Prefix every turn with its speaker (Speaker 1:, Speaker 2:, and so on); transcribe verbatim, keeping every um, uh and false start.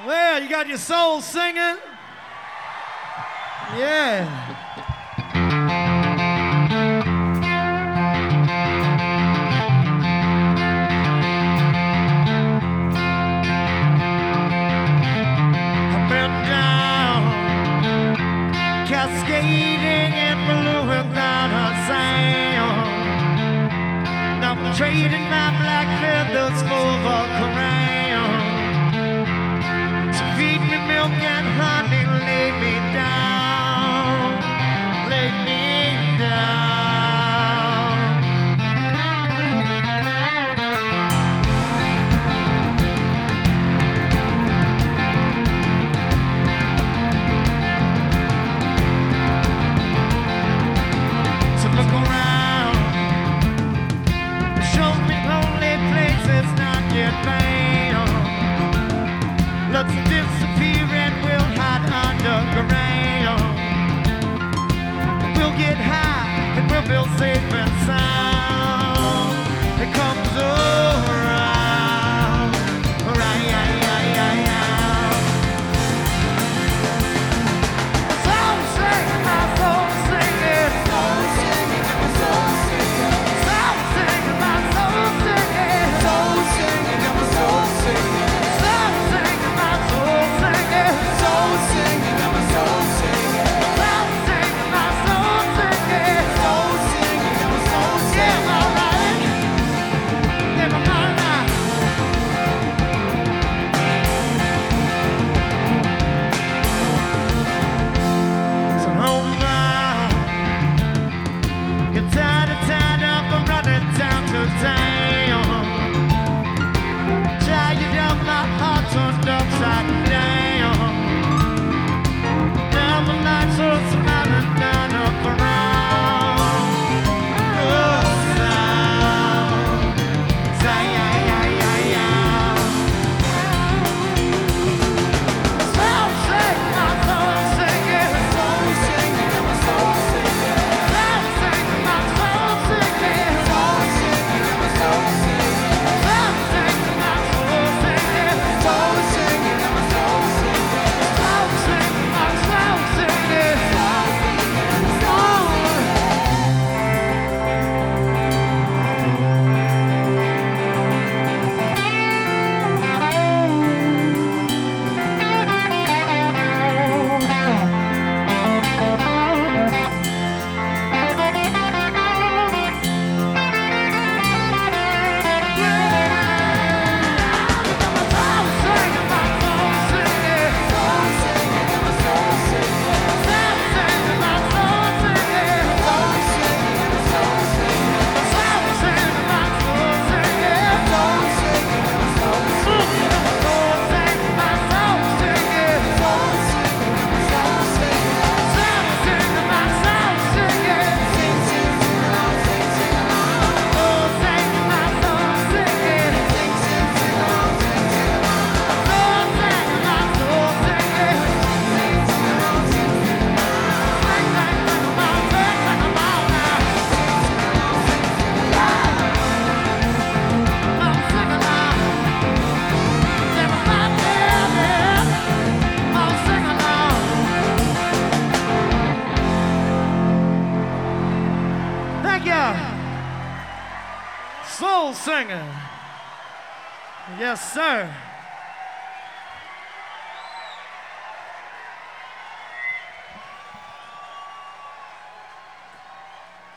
Speaker 1: Well, you got your soul singing. Yeah. Cascading and blowing down her sound. I'm trading my black feathers for the crown. So feed me milk and honey, lay me down, lay me down. Look around, show me lonely places not yet found. Let's disappear and we'll hide underground. We'll get high and we'll feel safe and sound. It comes around, right, right, right, right, right. Soul singing, my soul singing, soul singing. Soul singer. Yes, sir.